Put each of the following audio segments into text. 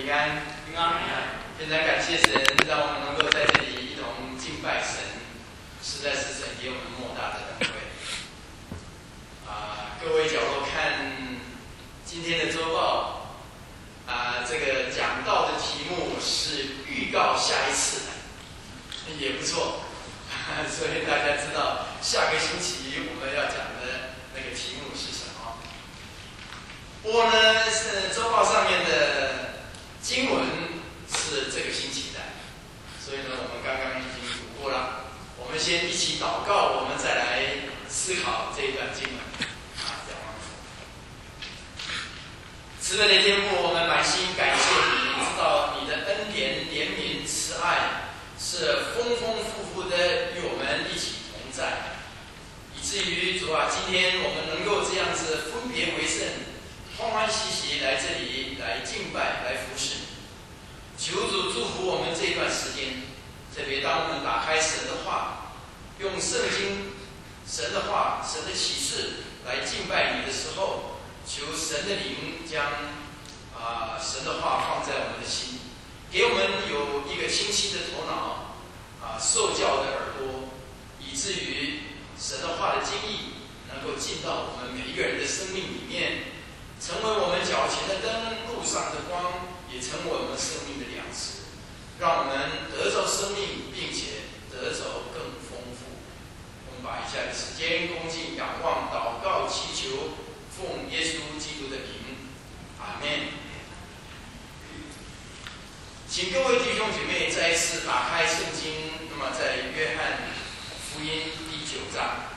平安。 平安。 非常感谢神，让我们能够在这里一同敬拜神，实在是神给我们莫大的恩惠。各位角落看今天的周报，这个讲道的题目是预告下一次，也不错。所以大家知道下个星期我们要讲的那个题目是什么。不过呢，是周报上面的经文是这个星期的，所以呢，我们刚刚已经读过了。我们先一起祷告，我们再来思考这一段经文。慈悲的天父，我们满心感谢你，知道你的恩典、怜悯、慈爱是丰丰富富的与我们一起同在，以至于主啊，今天我们能够这样子分别为圣，欢欢喜喜来这里来敬拜、来服侍。求主祝福我们这一段时间，特别当我们打开神的话，用圣经、神的话、神的启示来敬拜你的时候，求神的灵将神的话放在我们的心，给我们有一个清晰的头脑，受教的耳朵，以至于神的话的经义能够进到我们每一个人的生命里面，成为我们脚前的灯，路上的光，也成为我们生命的粮食，让我们得着生命，并且得着更丰富。我们把以下的时间恭敬仰望、祷告、祈求，奉耶稣基督的名，阿们。请各位弟兄姐妹再一次打开圣经，那么在约翰福音第9章，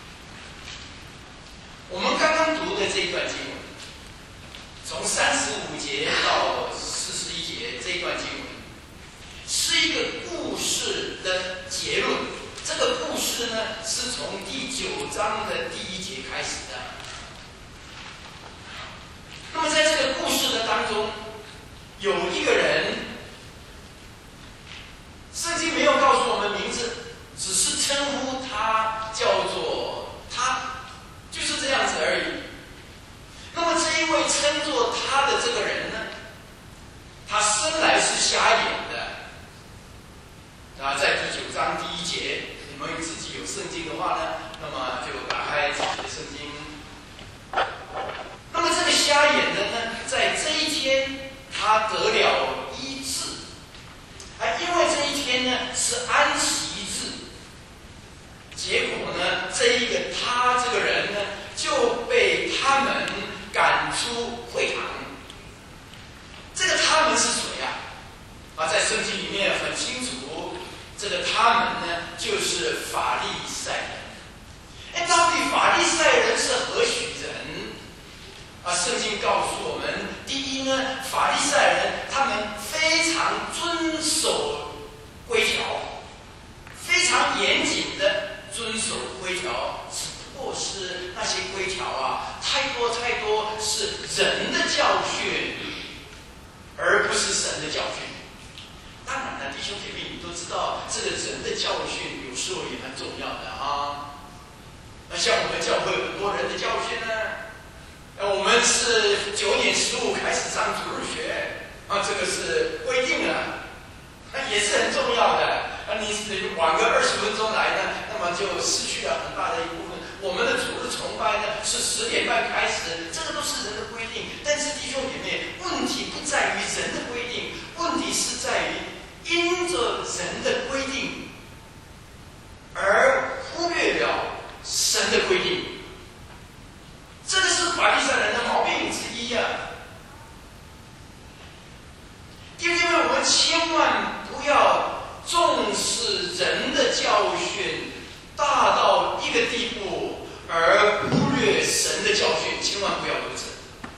我们刚刚读的这一段经文，从35节到41节这一段经文，是一个故事的结论。这个故事呢，是从第9章的第1节开始的。那么在这个故事的当中，有一个人，圣经没有告诉我们名字，只是称呼他叫做他，就是这样子而已。那么这一位称作他的这个人呢，他生来是瞎眼的。在第9章第1节，你们自己有圣经的话呢，那么就打开自己的圣经。那么这个瞎眼的呢，在这一天他得了医治，因为这一天呢是安息日，结果呢，这个人呢就被他们赶出会堂。这个他们是谁呀？在圣经里面很清楚，这个他们呢就是法利赛人。到底法利赛人是何许人？圣经告诉我们，第一呢，法利赛人他们非常遵守规条，非常严谨的遵守规条，只不过是那些规条太多是人的教训，而不是神的教训。当然了，弟兄姐妹，你都知道，这个人的教训有时候也蛮重要的像我们教会有很多人的教训呢。我们是9点15开始上主日学这个是规定了，也是很重要的。你晚个20分钟来呢，那么就失去了很大的一部分。我们的主日崇拜呢是10点半开始，这个都是人的规定。但是弟兄姐妹，问题不在于人的规定，问题是在于因着人的规定而忽略了神的规定。这个是法利赛人的毛病之一弟兄姐妹，我们千万不要重视人的教训大到一个地步，而忽略神的教训，千万不要如此。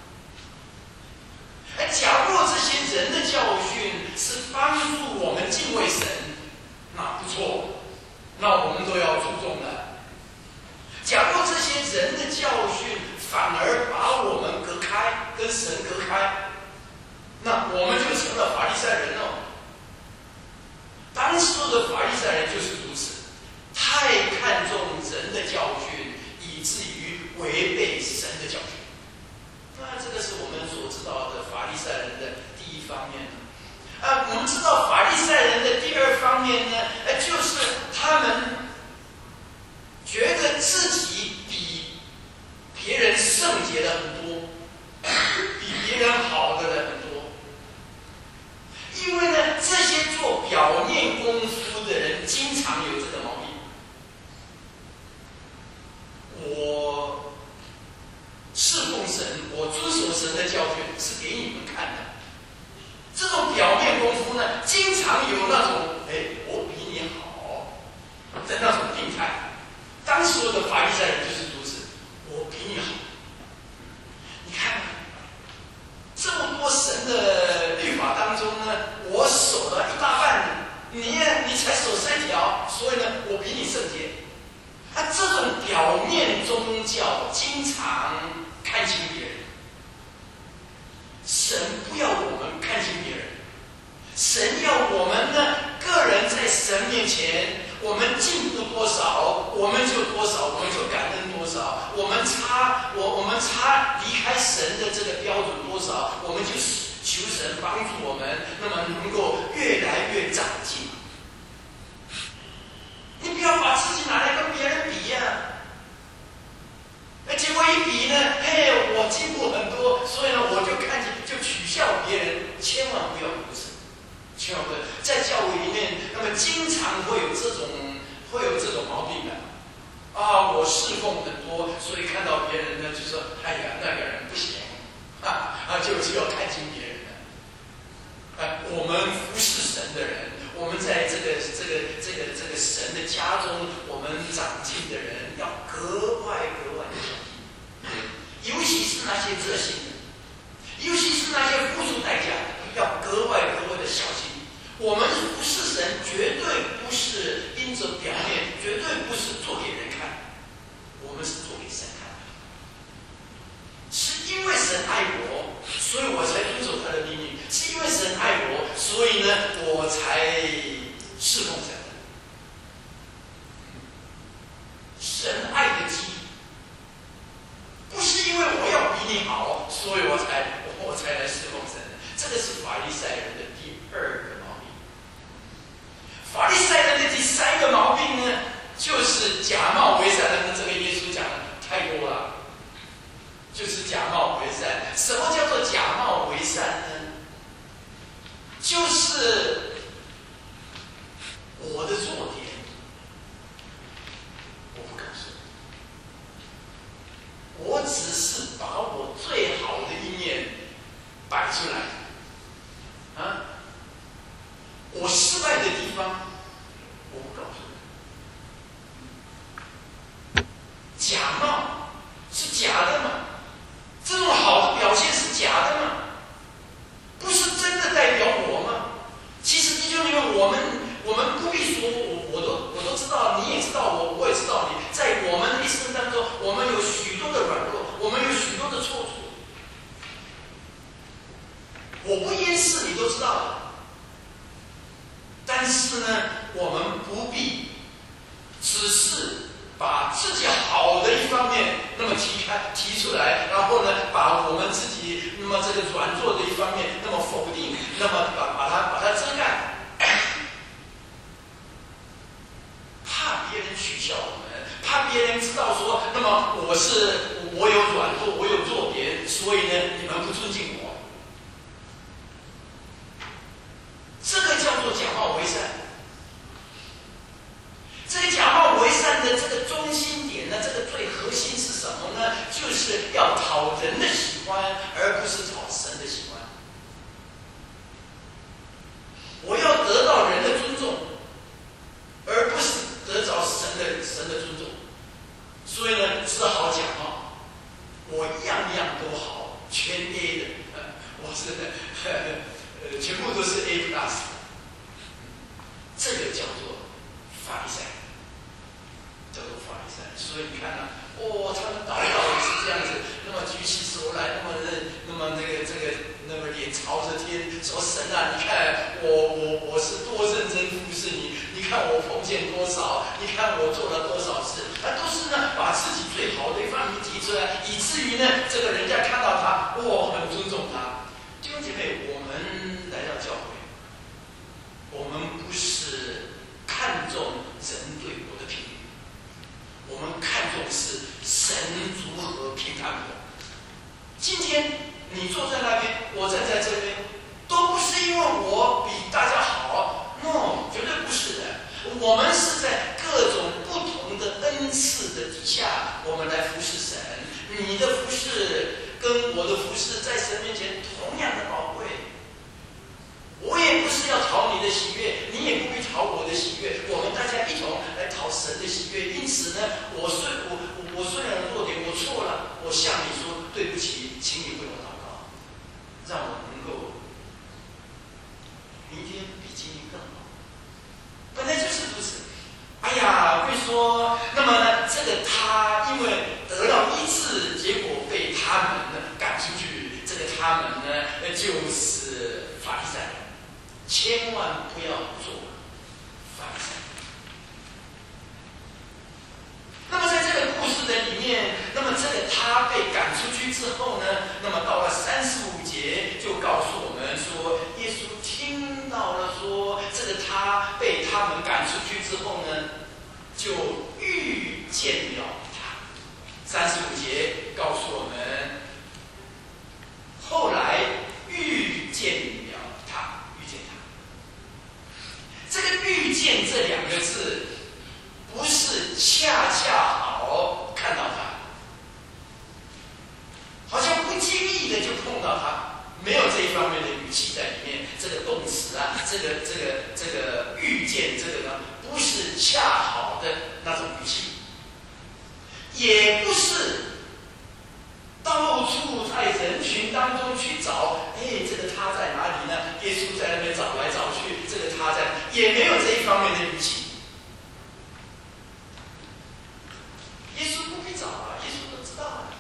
假若这些人的教训是帮助我们敬畏神，那不错，那我们都要注重的。假若这些人的教训反而把我们隔开，跟神隔开，那我们就成了法利赛人了。当时的法利赛人就是如此，太看重人的教训，以至于违背神的教训。那这个是我们所知道的法利赛人的第一一方面呢。我们知道法利赛人的第二方面呢，就是他们觉得自己比别人圣洁的很多，比别人好的人很多。因为呢，这些做表面功夫的人经常有这个毛病。我侍奉神，我遵守神的教训是给你们看的。这种表面功夫呢，经常有那种我比你好的那种病态。当时的法利赛人就是如此，我比你好。你看，这么多神的律法当中呢，我守了一大半，你才守3条，所以呢，我比你圣洁。这种表面宗教经常看轻别人。神不要我们看轻别人，神要我们呢，个人在神面前，我们进步多少，我们就多少，我们就感恩多少。我们差离开神的这个标准多少，我们就求神帮助我们，那么能够越来越长进。你不要把自己拿来跟别人比呀。结果一比呢，我进步很多，所以呢，我就取笑别人，千万不要如此，千万不要。在教会里面，那么经常会有这种毛病的。我侍奉很多，所以看到别人呢，就说，那个人不行，就要看轻别人的。我们服侍神的人，我们在这个神的家中，我们长进的人，要格外的小心，尤其是那些热心的，尤其是那些付出代价的，要格外的小心。我们服侍神，绝对不是因着表面，绝对不是做给人看，我们是做给神看。是因为神爱我，所以我才遵守他的命令；是因为神爱我，所以呢，我才侍奉神。神爱的基，不是因为我要比你好，所以我才来侍奉神。这个是法利赛人的第2个毛病。法利赛人的第3个毛病呢，就是假冒为善。这个耶稣讲的太多了，就是假冒为善。什么叫做假冒为善呢？就是我的弱点，我不告诉你，我只是把我最好的一面摆出来。我失败的地方，我不告诉你。假冒是假的嘛？这种好的表现是假的嘛？不是真的代表我吗？其实弟兄姊妹，我们不必说，我都知道，你也知道我也知道你，在我们的一生当中，我们有许多的软弱，我们有许多的错处。我不掩饰，你都知道的。但是呢，我们不必只是把自己好的一方面那么提出来，然后呢，把我们自己那么这个软弱的一方面那么否定，那么把它遮盖，怕别人取笑我们，怕别人知道说，那么我有软弱，我有弱点，所以呢，你们不尊敬我。这个叫做假冒为善。这个假冒为善的这个中心点呢，这个最核心是什么呢？就是要讨人的喜欢，而不是讨神的喜欢。我要得到人的尊重，而不是得到神的尊重。所以呢，只好假冒，我样样都好，全 A 的，我是全部都是 A+， 这个叫做法利赛人，叫做法利赛人。所以你看呢，他们祷告也是这样子，那么举起手来，那么脸朝着天，说神啊，你看我是多认真服侍你，你看我奉献多少，你看我做了多少事，都是呢把自己最好的一方面提出来，以至于呢这个人家看到他，很尊重他。弟兄姐妹，我们对，因此呢，我虽然弱点，我错了，我向你说对不起，请你为我祷告，让我能够明天比今天更好。本来就是如此。哎呀，会说，那么呢，这个他因为得到医治，结果被他们呢赶出去，这个他们呢就是法利赛人，千万不要做法利赛人。那么在这个故事的里面，那么这个他被赶出去之后呢，那么到了35节就告诉我们说，耶稣听到了说，这个他被他们赶出去之后呢，就遇见了他。35节告诉我们，后来遇见了他，遇见他。这个遇见这两个字，不是恰恰好看到他，好像不经意的就碰到他，没有这一方面的语气在里面。这个动词啊，这个遇见这个呢，不是恰好的那种语气，也不是到处在人群当中去找，这个他在哪里呢？耶稣在那边找来找去，这个他在，也没有这一方面的语气。耶稣不必找啊，耶稣都知道啊。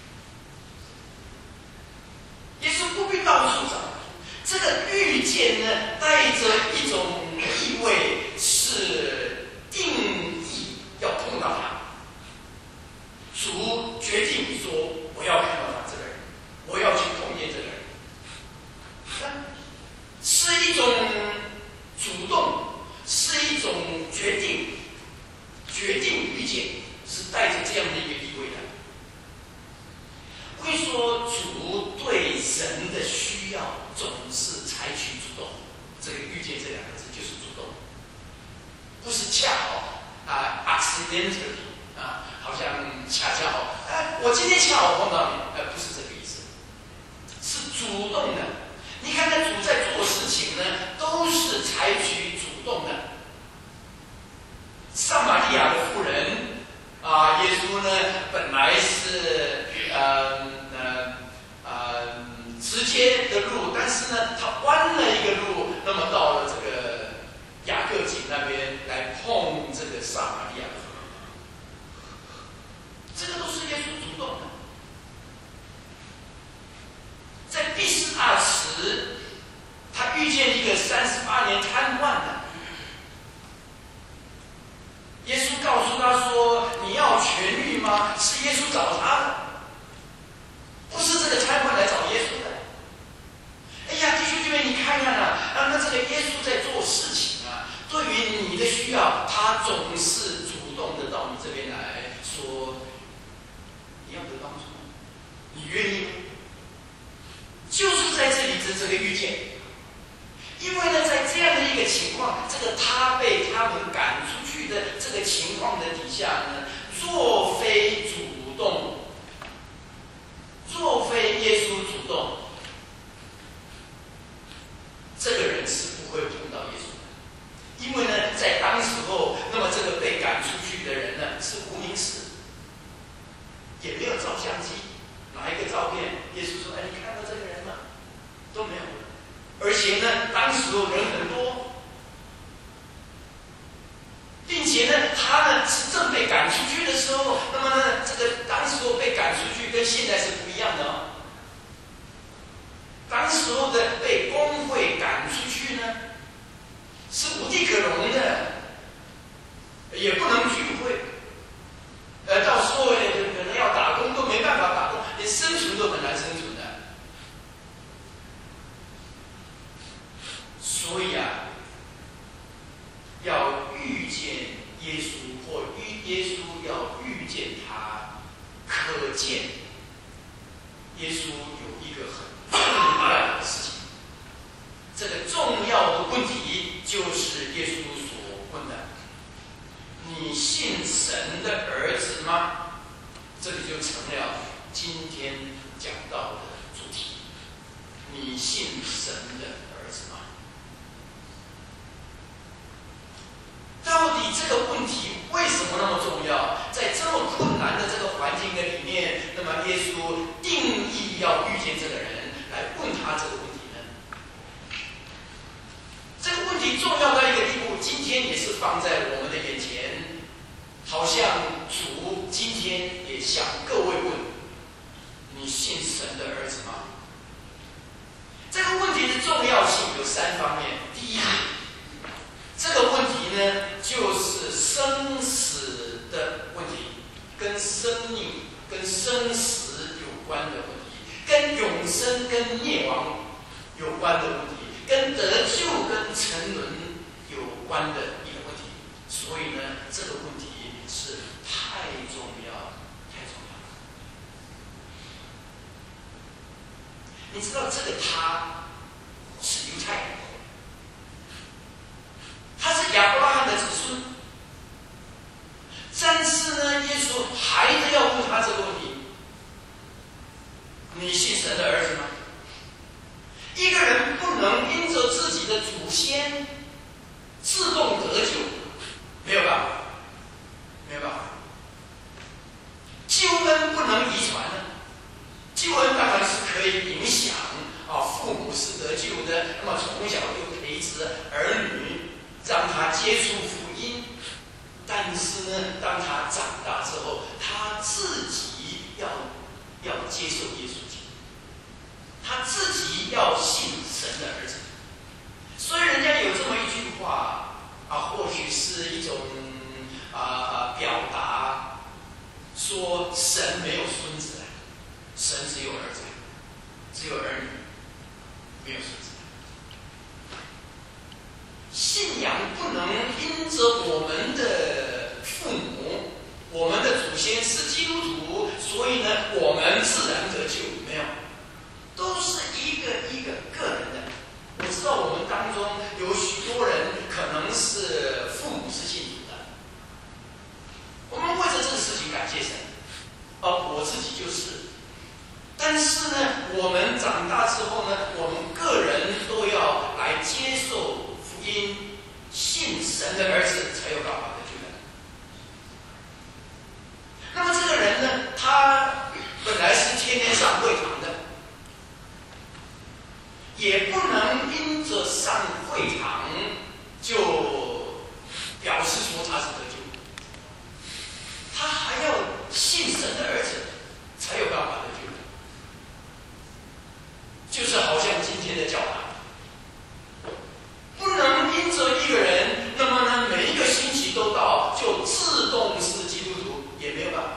耶稣不必到处找。这个遇见呢，带着一种意味，是定义要碰到他。主决定说，我要看到他这个人，我要去碰见这个人，是一种主动，是一种决定，决定遇见。是带着这样的一个意味的。会说主对人的需要总是采取主动，这个遇见这两个字就是主动，不是恰好accidentally 好像恰恰好，我今天恰好碰到你，不是这个意思，是主动的。你看那主在做事情呢，都是采取主动的。撒玛利亚的妇人。耶稣呢，本来是直接的路，但是呢，他弯了一个路，那么到了这个雅各井那边来碰这个撒玛利亚的妇人，这个都是耶稣主动的。在毕士大池，他遇见一个38年瘫痪的。耶稣告诉他说：“你要痊愈吗？”是耶稣找他的，不是这个瘫痪来找耶稣的。哎呀，弟兄姐妹，你看看啊，那这个耶稣在做事情啊，对于你的需要，他总是主动的到你这边来说：“你要得帮助吗？你愿意吗？”就是在这里这个遇见。因为呢，在这样的一个情况，这个他被他们赶出去的这个情况的底下呢，若非主动，若非耶稣主动，这个人是不会碰到耶稣的。因为呢，在当时候，那么这个被赶出去的人呢是无名氏，也没有照相机，拿一个照片，耶稣说：“你看到这个人吗？”都没有。而且呢，当时人很多，并且呢，他呢是正被赶出去的时候，那么呢，这个当时候被赶出去跟现在是不一样的哦。当时候的被公会赶出去呢，是无地可容的，也不能聚会，到时候可能要打工都没办法打工，连生存都很难生存的。所以啊，要遇见耶稣，或耶稣要遇见他，可见耶稣有一个很重要的事情。这个重要的问题就是耶稣所问的：你信神的儿子吗？这里就成了今天讲到的主题。你信神的儿子吗？到底底这个问题为什么那么重要？在这么困难的这个环境的里面，那么耶稣定义要遇见这个人，来问他这个问题呢？这个问题重要到一个地步，今天也是放在我们的眼前，好像主今天也向各位问：你信神的儿子吗？这个问题的重要性有3方面。第一，这个问题呢，就是生死的问题，跟生命、跟生死有关的问题，跟永生、跟灭亡有关的问题，跟得救、跟沉沦有关的一个问题。所以呢，这个问题是太重要，太重要了。你知道这个他是犹太人，他是亚伯拉罕的子孙，但是呢，耶稣还是要问他这个问题：你信神的儿子吗？一个人不能因着自己的祖先自动得救，没有办法，没有办法。救恩不能遗传的，救恩当然是可以影响父母是得救的，那么从小就培植儿女，让他接触福音。但是呢，当他长大之后，他自己要接受耶稣基督，他自己要信神的儿子。所以人家有这么一句话或许是一种表达，说神没有孙子，神只有儿子，只有儿女，没有孙子。信仰不能因着我们的父母、我们的祖先是基督徒，所以呢，我们自然得救。没有，都是一个一个个人的。我知道我们当中有许多人可能是父母是信主的，我们为着这个事情感谢神，我自己就是。但是呢，我们长大之后呢，我们个人都要来接受福音，信神的儿子，才有办法得救的。那么这个人呢，他本来是天天上会堂的，也不能因着上会堂就表示说他是得救，他还要信神的儿子，才有办法得救。就是好像今天的教堂，不能因着一个人，那么呢，每一个星期都到，就自动是基督徒，也没有办法。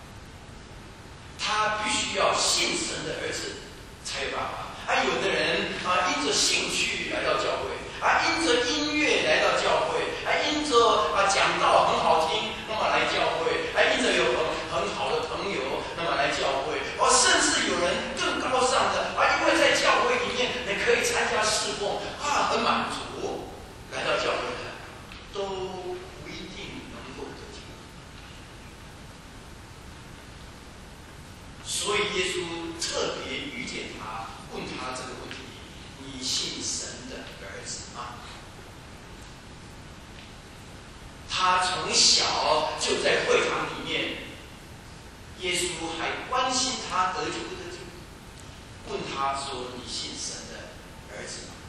他必须要信神的儿子，才有办法。有的人因着兴趣来到教会，因着音乐来到教会，因着讲道很好听，那么来教会，因着有很好的朋友，那么来教会，甚至有人更高尚的，因为在教会里面你可以参加侍奉，很满足，来到教会的都不一定能够得救。所以耶稣特别遇见他，问他这个问题：你信神的儿子吗？他从小就在会堂里面，耶稣还关心他得救不得救，问他说：你信神的儿子吗？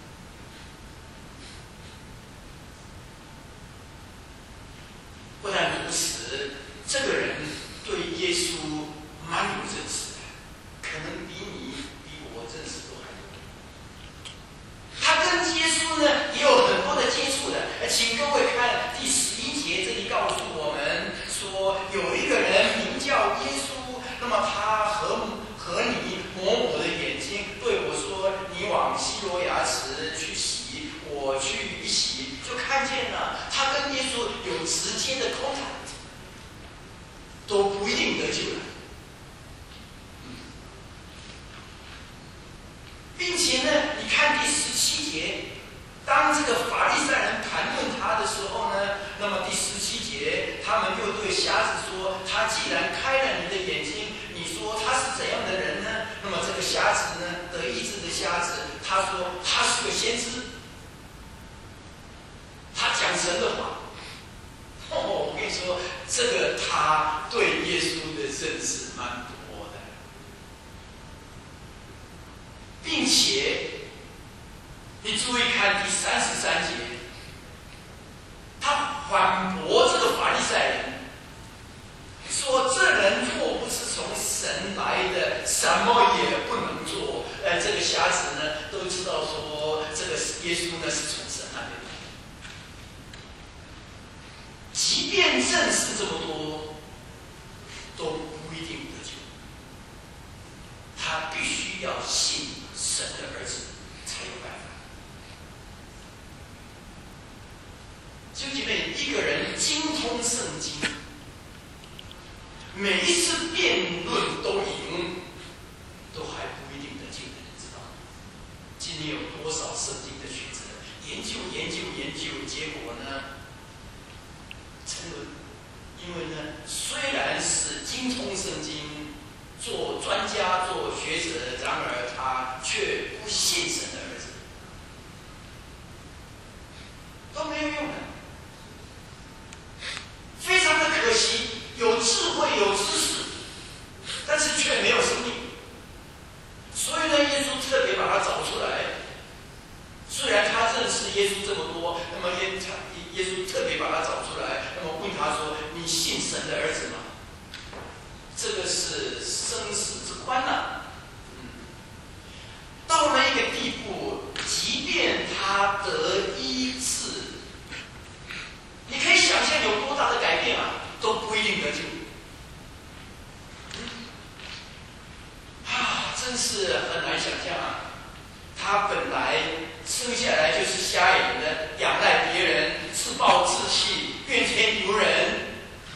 不但如此，这个人对耶稣蛮有认识的，可能比我认识都还多。他跟耶稣呢也有很多的接触的。请各位看第11节，这里告诉我们说，有一个人名叫耶稣，那么他和你抹我的眼睛，对我说：你往西罗亚池去洗。我去一洗，就看见了他跟耶稣有直接的通谈，都不一定得救了。并且呢，你看第17节，当这个法利赛人盘问他的时候呢，那么第17节，他们又对瞎子说：他既然开了你的眼睛，你说他是怎样的人呢？那么这个瞎子呢，得医治的瞎子，他说他是个先知，他讲神的话， 你注意看第33节，他反驳这个法利赛人，说这人若不是从神来的，什么也不能做。这个瞎子呢，都知道说这个耶稣呢是从神那边来的。即便认识这么多，都不一定得救。他必须要信神的儿子才有办法。兄弟们，一个人精通圣经，每一次辩论都赢，都还不一定得救的人知道吗？今天有多少圣经的学者研究，结果呢沉沦。因为呢，虽然是精通圣经，做专家、做学者，然而他却不信神的儿子，都没有用的，非常的可惜。有智慧、有知识，但是却没有生命。所以呢，耶稣特别把他找出来。虽然他认识耶稣这么多，那么耶稣特别把他找出来，那么问他说：“你信神的儿子吗？”这个是生死之宽呐。到了一个地步，即便他得医治，你可以想象有多大的改变啊，都不一定得救。真是很难想象啊！他本来生下来就是瞎眼的，仰赖别人，自暴自弃，怨天尤人。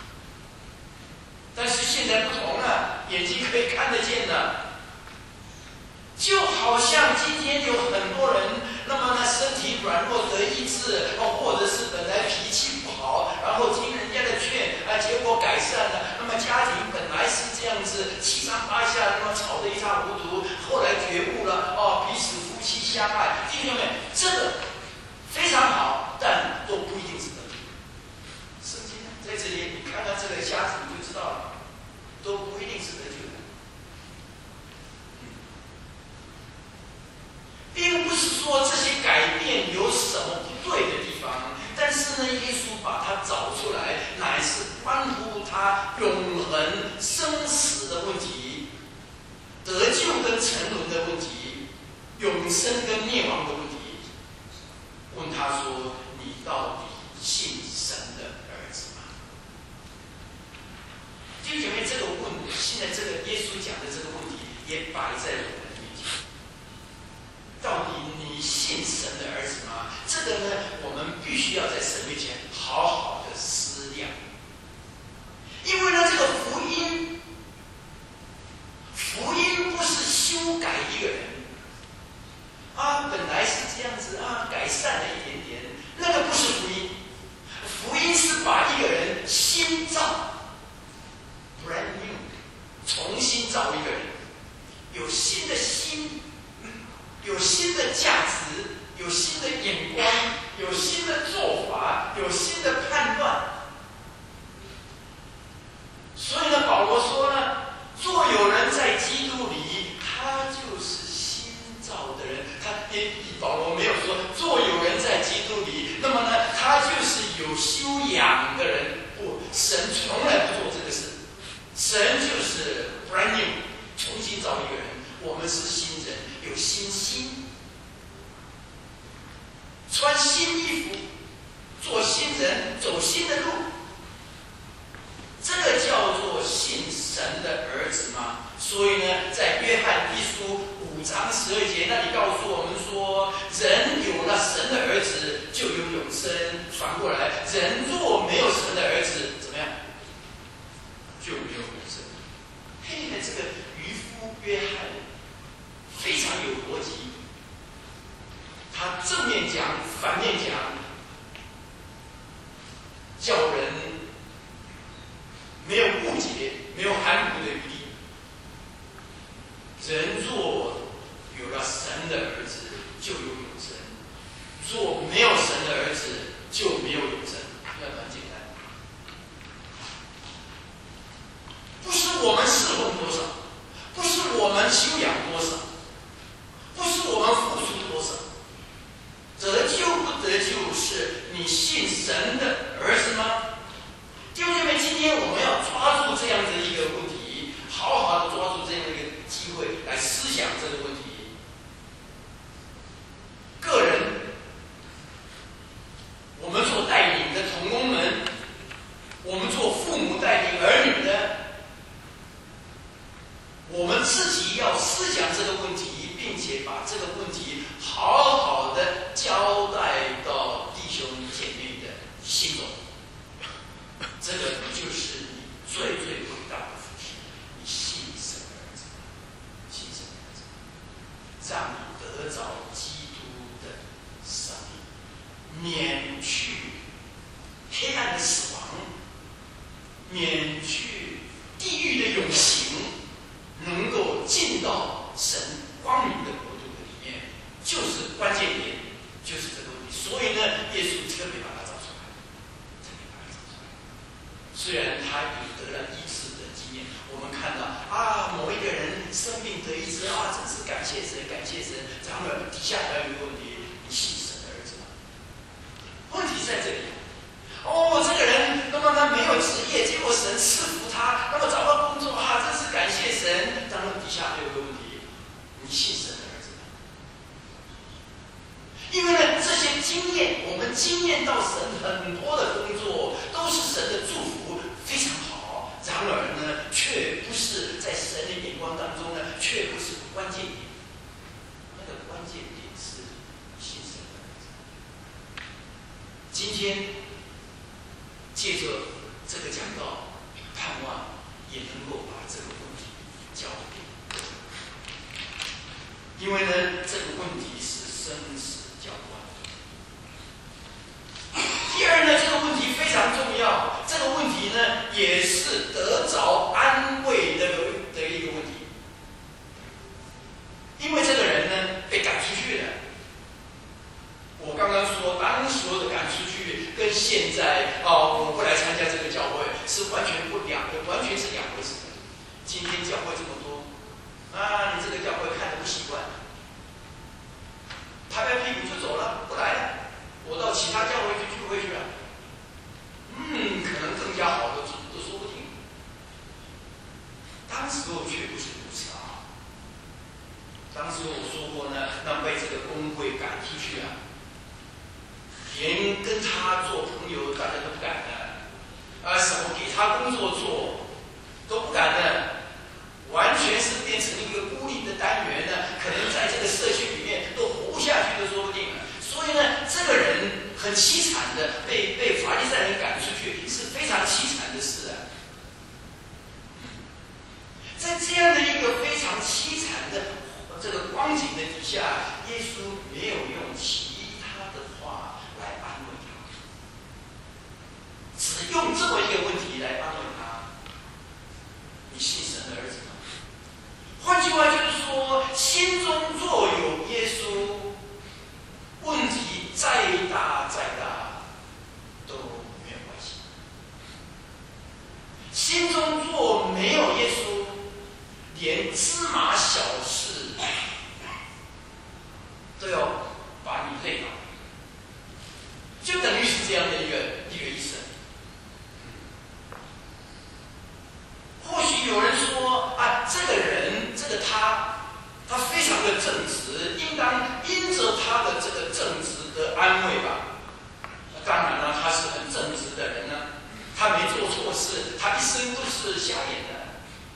但是现在不同了，眼睛可以看得见了。就好像今天有很多人，那么呢身体软弱得医治，或者是本来脾气不好，然后听人家的劝，结果改善了。那么家庭本来是这样子七上八下，那么吵得一塌糊涂，后来觉悟了，彼此夫妻相爱。弟兄们，这个非常好，但都不一定是得救。圣经在这里，你看看这个瞎子你就知道了，都不一定是得救的。并不是说这些改变有什么不对的地方，但是呢，耶稣把它找出来，乃是关乎他永恒生死的问题，得救跟沉沦的问题，永生跟灭亡的问题。问他说：“你到底信神的儿子吗？”弟兄姐妹，这个问，现在这个耶稣讲的这个问题也摆在我们面前。到底你信神的儿子吗？这个呢，我们必须要在神面前好好的思量。因为呢，这个福音不是修改一个人本来是这样子改善了一点点，那个不是福音。福音是把一个人新造 ，brand new， 重新造一个人，有新的心。有新的价值，有新的眼光，有新的做法，有新的判断。所以呢，保罗说呢，若有人在基督里，他就是新造的人。保罗没有说若有人在基督里，那么呢，他就是有修养的人。不，神从来不做这个事。神就是 brand new， 重新造一个人。我们是新人，有新心，穿新衣服，做新人，走新的路。这个叫做信神的儿子吗？所以呢，在约翰一书5章12节那里告诉我们说，人有了神的儿子就有永生。反过来，人若没有神的儿子，怎么样？就没有永生。嘿，这个渔夫约翰非常有逻辑，他正面讲，反面讲，叫人没有误解，没有含糊的余地。人若有了神的儿子，就有永生；若没有神的儿子，就没有永生。那很简单，不是我们侍奉多少，不是我们修养多少，不是我们付出多少， 你信神的儿子吗？弟兄姐妹，今天我们要抓住这样的一个问题，好好的抓住这样的一个机会来思想这个问题。个人，我们做带领的同工们，我们做父母带领儿女的，我们自己要思想这个问题，并且把这个问题好好的交代到弟兄姐妹的心中。这个就是你最最伟大的福气，你信神的儿子，信神的儿子，让你得着基督的生命，免去黑暗的死亡，免去地狱的永刑，能够进到神光明的国度的里面，就是关键点，就是这个问题。所以呢，耶稣特别把它找出来，特别把它找出来。虽然他有得了医治的经验，我们看到啊，某一个人生病得医治啊，真是感谢神，感谢神。然后底下还有一个问题，你信神的儿子吗？问题在这里。哦，这个人那么他没有职业，结果神赐福他，那么找到工作啊，真是感谢神。然后底下还有个问题，你信神的儿子吗？因为呢，这些经验，我们经验到神很多的工作都是神的祝福，非常好。然而呢，却不是在神的眼光当中呢，却不是关键点。那个关键点是信神的儿子。今天借着这个讲道，盼望也能够把这个问题交给各位，因为呢，这个问题是生死交关。第二呢，这个问题非常重要，这个问题呢，也是得着安慰的一个问题，因为这个人呢被赶出去了。我刚刚说，当所有的赶出去，跟现在我不来参加这个教会是完全是两回事。今天教会这么多，啊，你这个教会看着不习惯，拍拍屁股就走了，不来了，我到其他教会去聚会去了。可能更加好的都说不定。当时候却不是如此啊！当时我说过呢，那被这个工会赶出去了。连跟他做朋友，大家都不敢的，什么给他工作做都不敢的，完全是变成一个孤立的单元呢。可能在这个社区里面都活不下去都说不定了。所以呢，这个人很凄惨的被法利赛人赶出去，是非常凄惨的事啊。在这样的一个非常凄惨的这个光景的底下，耶稣没有用其他的话来安慰他，只用这么一个问题来安慰他：你信神的儿子吗？换句话就是说，心中若有耶稣，问题再大都没有关系。心中若没有耶稣，连芝麻小事都要把你累倒。就等于是这样的一个意思。或许有人说啊，这个人，他非常的正直，应当因着他的这个正直得安慰吧。当然了，他是很正直的人呢，他没做错事，他一生都是瞎眼的，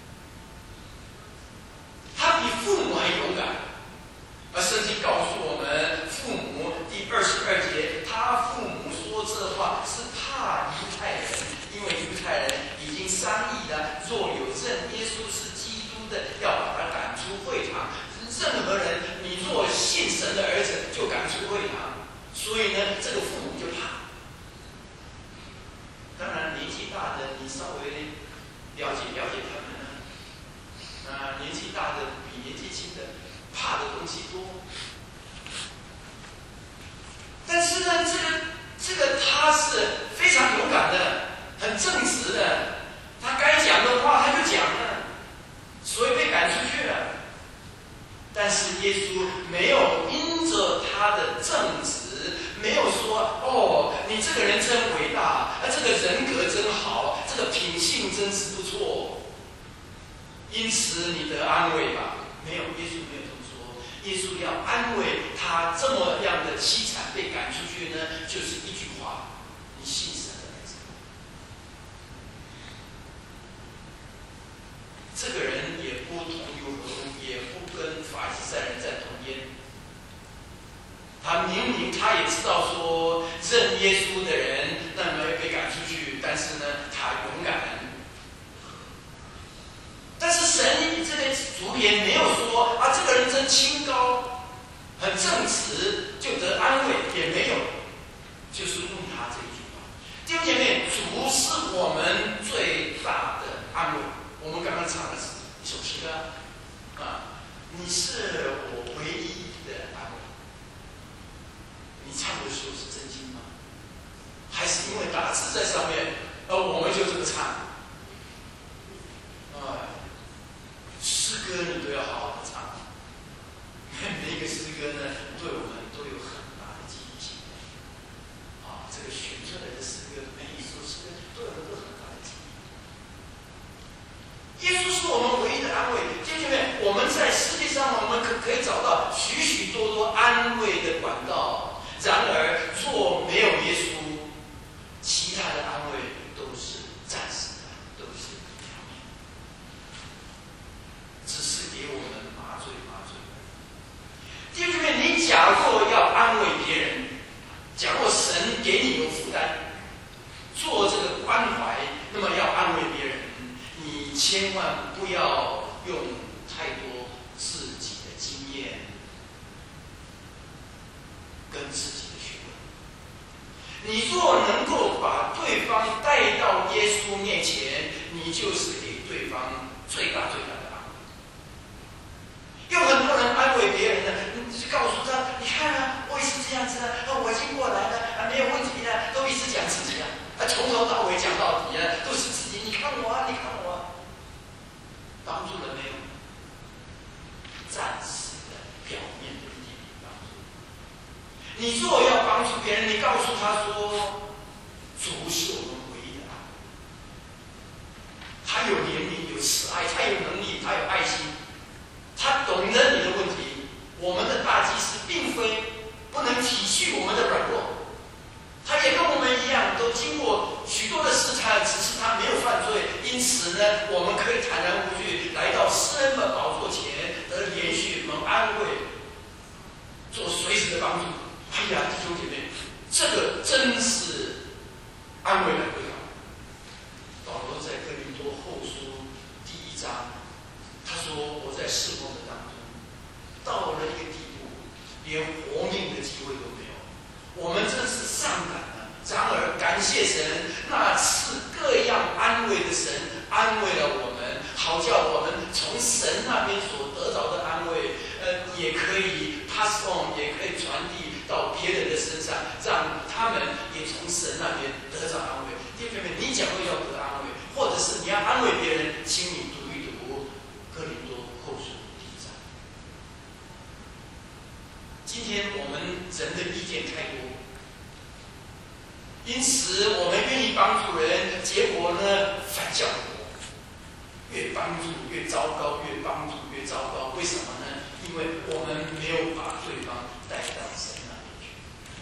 他比父母还勇敢。而圣经告诉我们，父母第22节，他父母说这话是怕犹太人，因为犹太人已经商议了，若有认耶稣是基督的，要把他赶出会堂。任何人，你若信神的儿子，就赶出会堂。所以呢，这个父母就怕。当然，年纪大的你稍微了解他们呢，年纪大的比年纪轻的怕的东西多。但是呢，这个他是非常勇敢的，很正直的，他该讲的话他就讲了，所以被赶出去了。但是耶稣没有因着他的正直，没有说你这个人真伟大，这个人格真好，这个品性真是不错，因此你得安慰吧。没有，耶稣没有这么说。耶稣要安慰他这么样的凄惨被赶出去呢，就是一句话：你信神的儿子。这个人也不同流合污，也不跟法利赛人在同烟。他明明他也知道说认耶稣的人那么被赶出去，但是呢，他勇敢。但是神这个主也没有说啊，这个人真清高，很正直，就得安慰，也没有，就是问他这一句话。弟兄姐妹，主是我们最大的安慰。我们刚刚唱的是一首诗歌啊，你是我唯一的安慰。你唱的时候是真心吗？还是因为打字在上面，我们就这么唱？诗歌你都要好好的唱，每一个诗歌呢，对我们都有很大的记忆性。这个选出来的诗歌，每一首诗歌都有很大的记忆。耶稣是我们唯一的安慰。弟兄们，我们在世界上，我们可以找到许许多多安慰的管道。然而，若没有耶稣，其他的安慰都是暂时的，都是表面，只是给我们麻醉。弟兄们，你假若要安慰别人，假若神给你有负担，做这个关怀，那么要安慰别人，你千万不要用太多自己的经验跟自己的学问。你若能够把对方带到耶稣面前，你就是给对方最大的安慰。有很多人安慰别人呢，你就告诉他，你看啊，我也是这样子的，我已经过来了，没有问题的，都一直讲自己从头到尾讲到底都是自己。你看我啊，你看我啊，帮助了没有？暂时的、表面的一点点帮助。你若要帮助别人，你告诉他说，主是我们唯一的安慰。他有怜悯，有慈爱，他有能力，他有爱心。他懂得你的问题。我们的大祭司并非不能体恤我们的软弱，他也跟我们一样，都经过许多的试探，只是他没有犯罪。因此呢，我们可以坦然无惧来到施恩的宝座前，得连续蒙安慰，做随时的帮助。哎呀，弟兄姐妹，这个真是安慰的回答。保罗在哥林多后书第1章。他说：“我在侍奉的当中，到了一个地步，连活命的机会都没有。我们真是上赶了。然而感谢神，那赐各样安慰的神安慰了我们，好叫我们从神那边所得着的安慰，也可以 pass on， 也可以传递到别人的身上，让他们也从神那边得着安慰。弟兄们，你假如要得安慰，或者是你要安慰别人，请你读一读哥林多后书第1章。今天我们人的意见太多，因此我们愿意帮助人，结果呢反效果，越帮助越糟糕，越帮助越糟糕。为什么呢？因为我们没有把对方带到神那边去。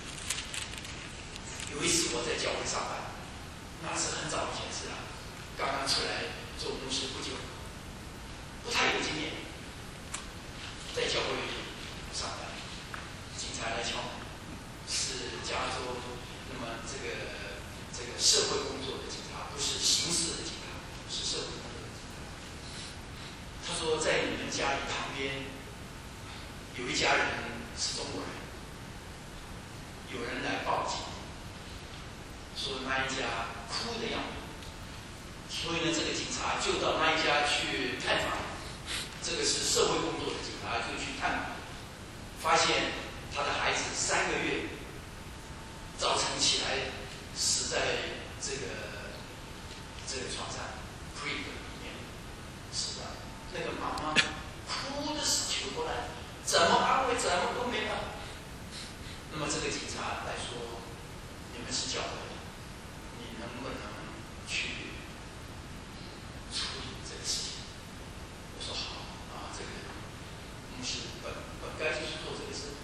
有一次我在教会上班，那是很早以前事了，刚刚出来做牧师不久。不太有经验，在教会上班，警察来敲门，是加州，那么这个社会工作的警察，不是刑事的警察，是社会工作的警察。他说，在你们家里旁边有一家人是中国人，有人来报警，说那一家哭的样子，所以呢，这个警察就到那一家去探访。这个是社会工作的警察，就去探访，发现他的孩子3个月早晨起来死在这个床上 crib 里面死的。那个妈妈哭的是求过来，怎么安慰怎么都没办法。那么这个警察来说，你你们是教会的，你能不能去处理这个事情？我说好啊，这个牧师本该就是做这个事。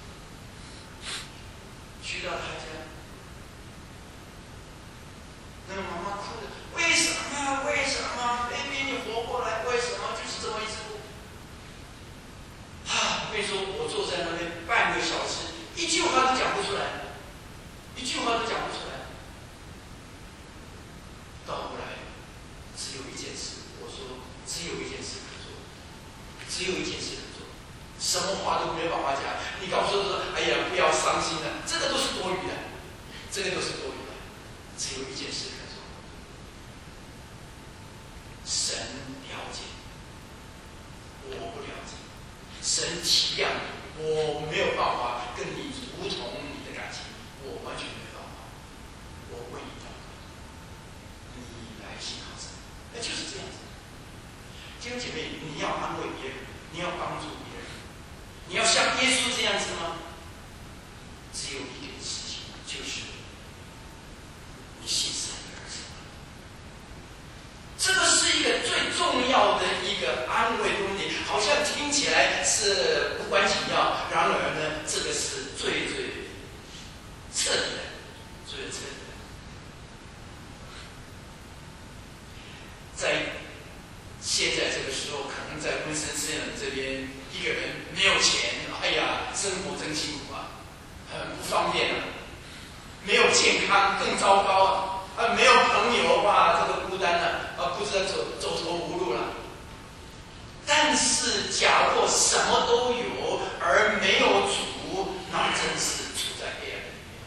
去到他家，那个妈妈哭的，为什么？为什么？baby你活过来，为什么？就是这么一直哭。啊，我跟你说，我坐在那边半个小时，一句话都讲不出来，一句话都讲不出来。到后来，只有一件事，我说只有一件事可做，只有一件事可做，什么话都没有办法讲。你告诉我说，哎呀，不要伤心了，这个都是多余的，这个都是多余的，只有一件事可做。神了解，我不了解。神体谅你，我没有办法跟你如同你的感情，我完全没有办法。我为你祷告，你来信靠神，那就是这样子。弟兄姐妹，你要安慰别人，你要帮助别人，你要像耶稣这样子吗？只有一件事情，就是你信神的儿子。这个是一个最重要的一个安慰的问题，好像听起来是无关紧要，然而呢，这个是最彻底的，最彻底的。在现在这个时候，可能在温森斯人这边，一个人没有钱，哎呀，生活真辛苦啊，很不方便啊，没有健康更糟糕啊，没有朋友哇，这个孤单啊，不知道走投无路了。但是，假若什么都有而没有主，那真是处在黑暗里面。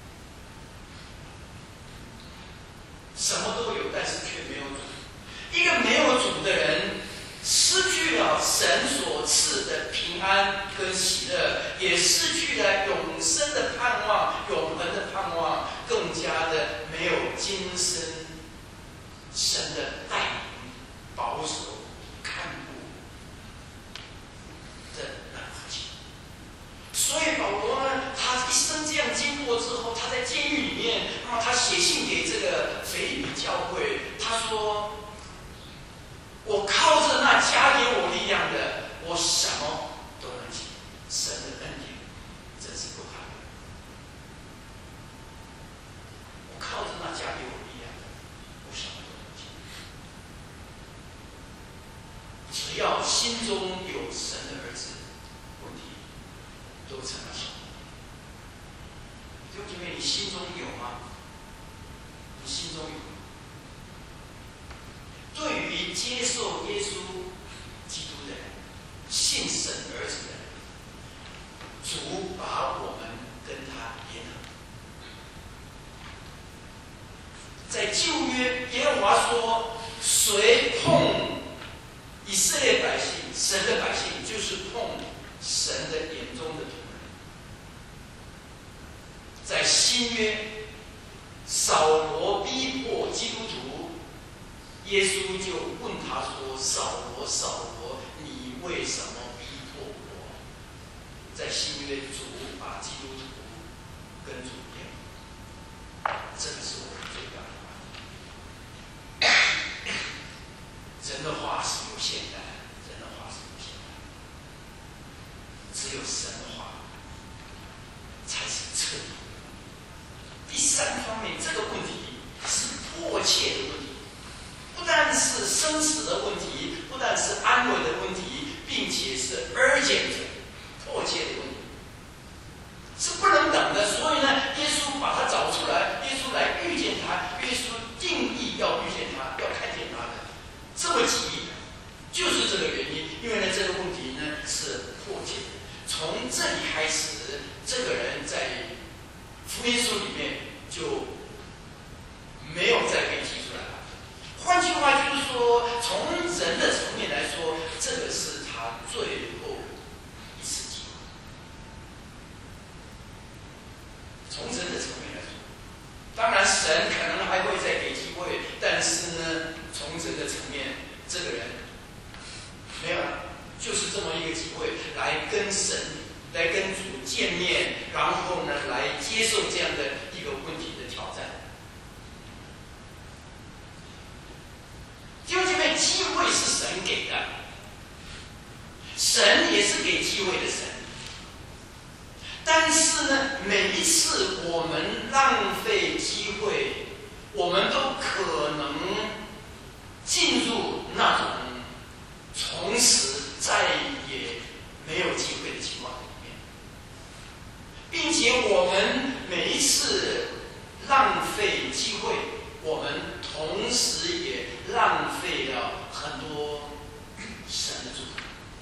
什么都有，但是却没有主。一个没有主的人，失去了神所赐的平安跟喜乐，也失去了永生的盼望、永恒的盼望，更加的没有今生神的带领、保守、看顾的那个福气。所以保罗呢，他一生这样经过之后，他在监狱里面，那么他写信给这个腓立比教会，他说：“我靠着那加给我力量的，我什么都能行。神的恩典真是不害怕。我靠着那加给我力量的，我什么都能行。只要心中有神的儿子，问题都成了小问题。弟兄姐妹，你心中有吗？你心中有吗？对于接受耶稣基督的人，信神儿子的人，主把我们跟他联合。在旧约，耶和华说：“谁碰以色列百姓，神的百姓，就是碰神的眼中的土人。”在新约，扫罗逼迫基督徒，耶稣就问他说：“扫罗，扫罗，你为什么逼迫我？”在新约，主把基督徒跟主联合，这个是我们最大的问题。人的话是有限的，人的话是有限的，只有神的话才是彻底的。第三方面，这个问题是迫切的问题。不但是生死的问题，不但是安危的问题，并且是 urgent 迫切的问题，是不能等的。所以呢，耶稣把他找出来，耶稣来遇见他，耶稣定义要遇见他，要看见他的，这么急，就是这个原因。因为呢，这个问题呢是迫切的。从这里开始，这个人在福音书里面就没有再被提出来了。换句话就是说，从人的层面来说，这个是他最后一次机会。从人的层面来说，当然神可能还会再给机会，但是呢，从这个层面，这个人没有了，就是这么一个机会，来跟神、来跟主见面，然后呢，来接受这样的一个问题的挑战。 机会的神。但是呢，每一次我们浪费机会，我们都可能进入那种从此再也没有机会的情况里面，并且我们每一次浪费机会，我们同时也浪费了很多神的祝福。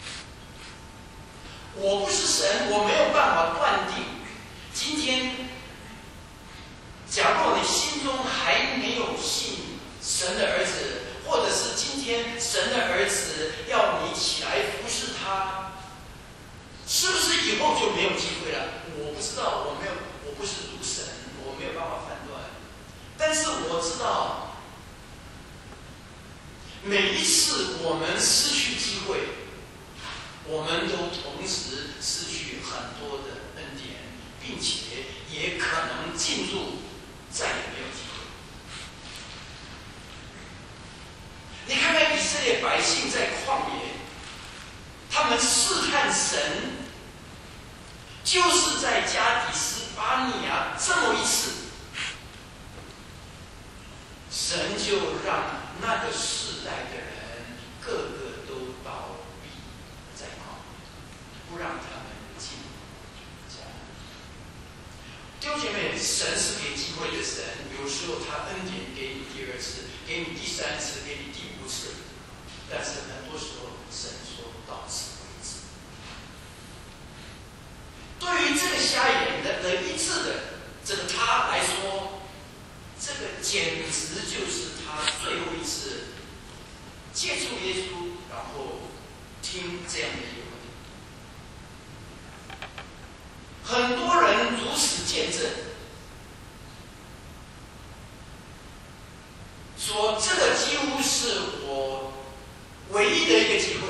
我不是神，我没有办法断定今天假若你心中还没有信神的儿子，或者是今天神的儿子要你起来服侍他，是不是以后就没有机会了？我不知道，我不是如神，我没有办法判断。但是我知道，每一次我们失去机会，我们都同时失去很多的恩典，并且也可能进入再也没有机会。你看看以色列百姓在旷野，他们试探神，就是在加底斯巴尼亚这么一次，神就让那个世代的人个个都倒闭在旷野，不让他们进家。弟兄姐妹，神是给机会的神，有时候他恩典给你第二次，给你第三次，给你第五次，但是很多时候神说到此为止。对于这个瞎眼的医治的这个他来说，这个简直就是他最后一次接触耶稣，然后听这样的一个话。很多人如此见证，说这个几乎是我唯一的一个机会。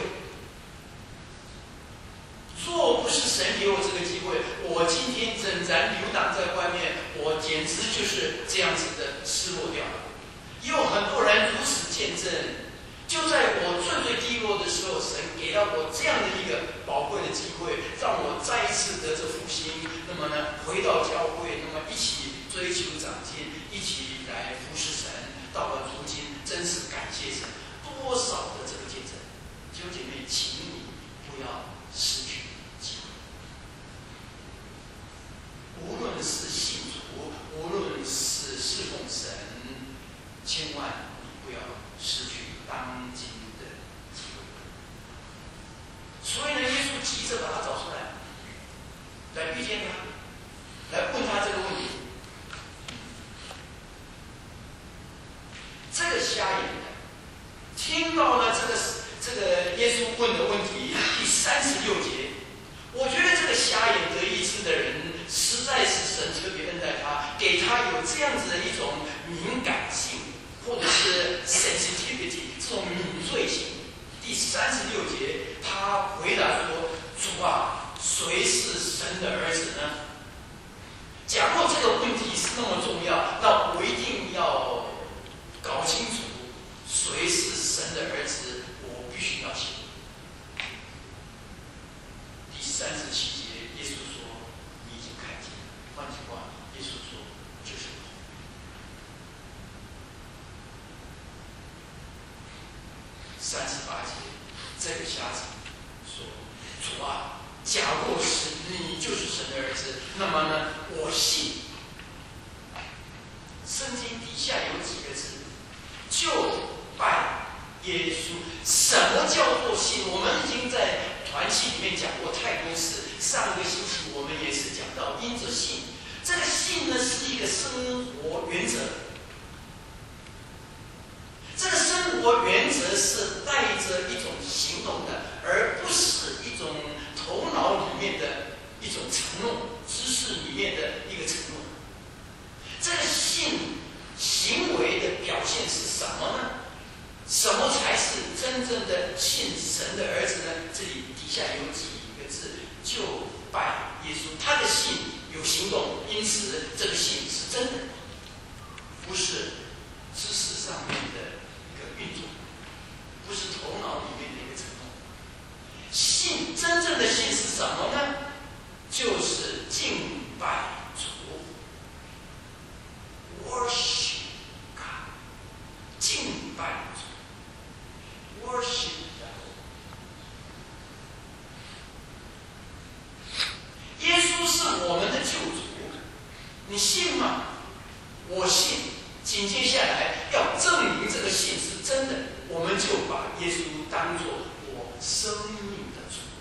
若不是神给我这个机会，我今天仍然流荡在外面，我简直就是这样子的失落掉了。也有很多人如此见证，就在我最低落的时候，神给到我这样的一个宝贵的机会，让我再一次得着复兴。那么呢，回到教会，那么一起追求长进，一起来服侍神。到了如今，真是感谢神，多少的这个见证。弟兄姐妹，请你不要失去机会。无论是信徒，无论是侍奉神，千万你不要失去当今的机会。所以呢，耶稣急着把他找出来，来遇见他，来问他这个问题。这个瞎眼的听到了这个耶稣问的问题，第36节，我觉得这个瞎眼得医治的人，实在是神特别恩待他，给他有这样子的一种敏感性，或者是 sensitivity 这种敏锐性。第36节，他回答说：“主啊，谁是神的儿子呢？”假若这个问题是那么重要，那我一定要搞清楚谁是神的儿子，我必须要信。第37节，耶稣说：“你已经看见了。”换句话，耶稣说：“就是我。”38节，这个瞎子说：“主啊，假若是你就是神的儿子，那么呢，我信。”圣经底下有几个字：就拜耶稣。什么叫做信？我们已经在团契里面讲过太多次。上个星期我们也是讲到，因着信，这个信呢是一个生活原则。这个生活原则是带着一种行动的，而不是一种头脑里面的一种承诺，知识里面的一个承诺。这个信行为的表现是什么呢？什么才是真正的信神的儿子呢？这里底下有几个字：就拜耶稣。他的信有行动，因此这个信是真的，不是知识上面的一个运作，不是你信吗？我信。紧接下来要证明这个信是真的，我们就把耶稣当作我生命的主，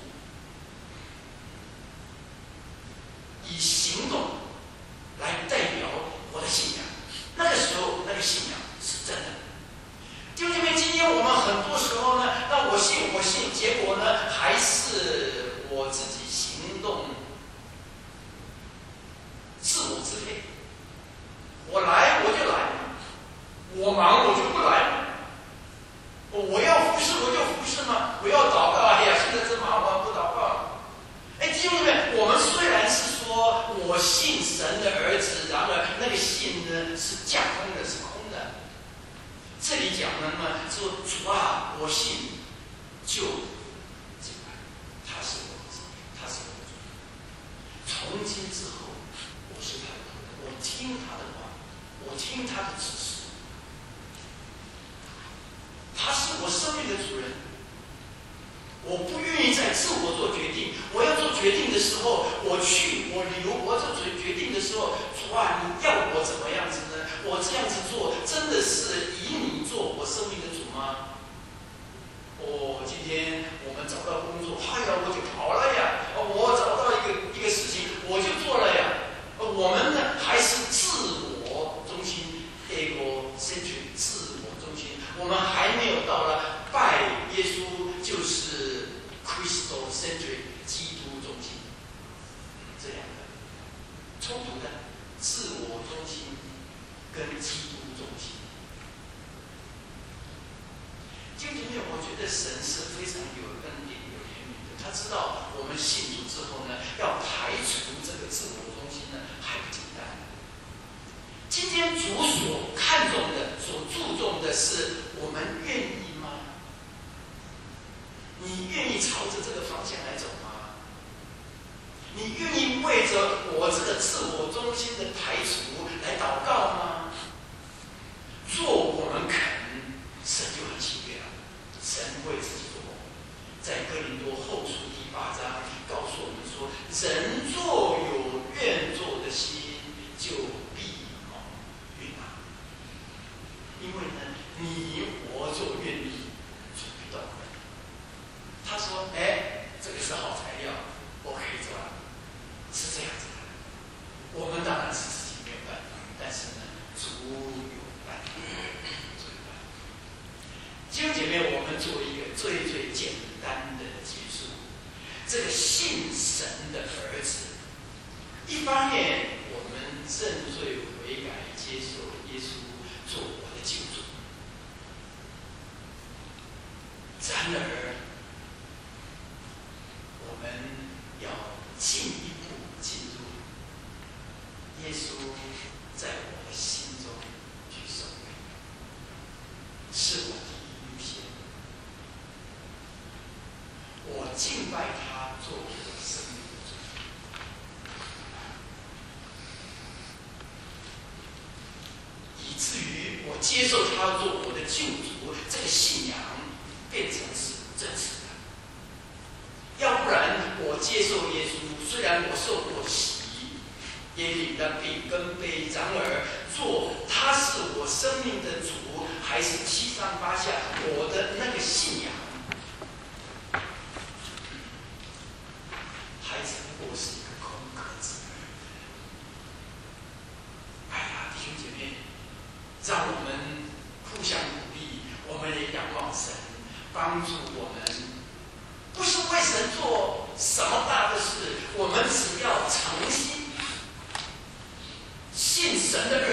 以行动来代表我的信仰。那个时候，那个信仰是真的。弟兄姐妹，今天我们很多时候呢，那我信，结果呢，还是我自己行动自我支配。我来我就来，我忙我就不来，我要服侍我就服侍嘛，我要祷告，哎呀，现在真忙，我不祷告了。哎，弟兄姊妹，我们虽然是说我信神的儿子，然而那个信呢是架空的，是空的。这里讲了嘛，说主啊，我信，就他是我的主，他是我的主。从今之后，我是他的仆人，我听他的话，我听他的指示。他是我生命的主人，我不愿意在自我做决定。我要做决定的时候，我留；我做决定的时候，主啊，你要我怎么样子呢？我这样子做，真的是以你做我生命的主吗？今天我们找到工作，哎呀，我就跑了呀！我找到一个事情，我就做了呀！我们呢，还是自我中心 ，ego-centric， 自我中心。我们还没有到了拜耶稣，就是 Christocentric， 基督中心这样的冲突的自我中心跟基督中心。弟兄姐妹，我觉得神是非常有恩典、有怜悯的。他知道我们信主之后呢，要排除这个自我中心呢，还不简单。今天主所看重的、所注重的是我们愿意吗？你愿意朝着这个方向来走吗？你愿意为着我这个自我中心的排除来祷告吗？若我们肯，神就很喜悦了。神会自己做。在哥林多后书第8章告诉我们说：人若有愿做的心，就必运拿。因为呢，你我做愿力，主必动。他说：哎，这个是好材料，我可以做了，是这样子的。我们当然是自己没有办法，但是呢，主有办法。弟兄姐妹，我们做一个最简单的结束。这个信神的儿子，一方面我们认罪悔改，接受耶稣做我的救主。然而，我们要进一步进入耶稣在我的心中去守卫，是我第一优先。我敬拜他做我生命的主，以至于我接受他做我的救主，这个信仰变成是真实的。要不然，我接受耶稣，虽然我受过洗，也领了饼跟杯，然而做他是我生命的主，还是七上八下，我的那个信仰，还只不过是一个空壳子。哎呀，弟兄姐妹，让我们互相鼓励，我们也仰望神，帮助我们。不是为神做什么大的事，我们只要诚心信神的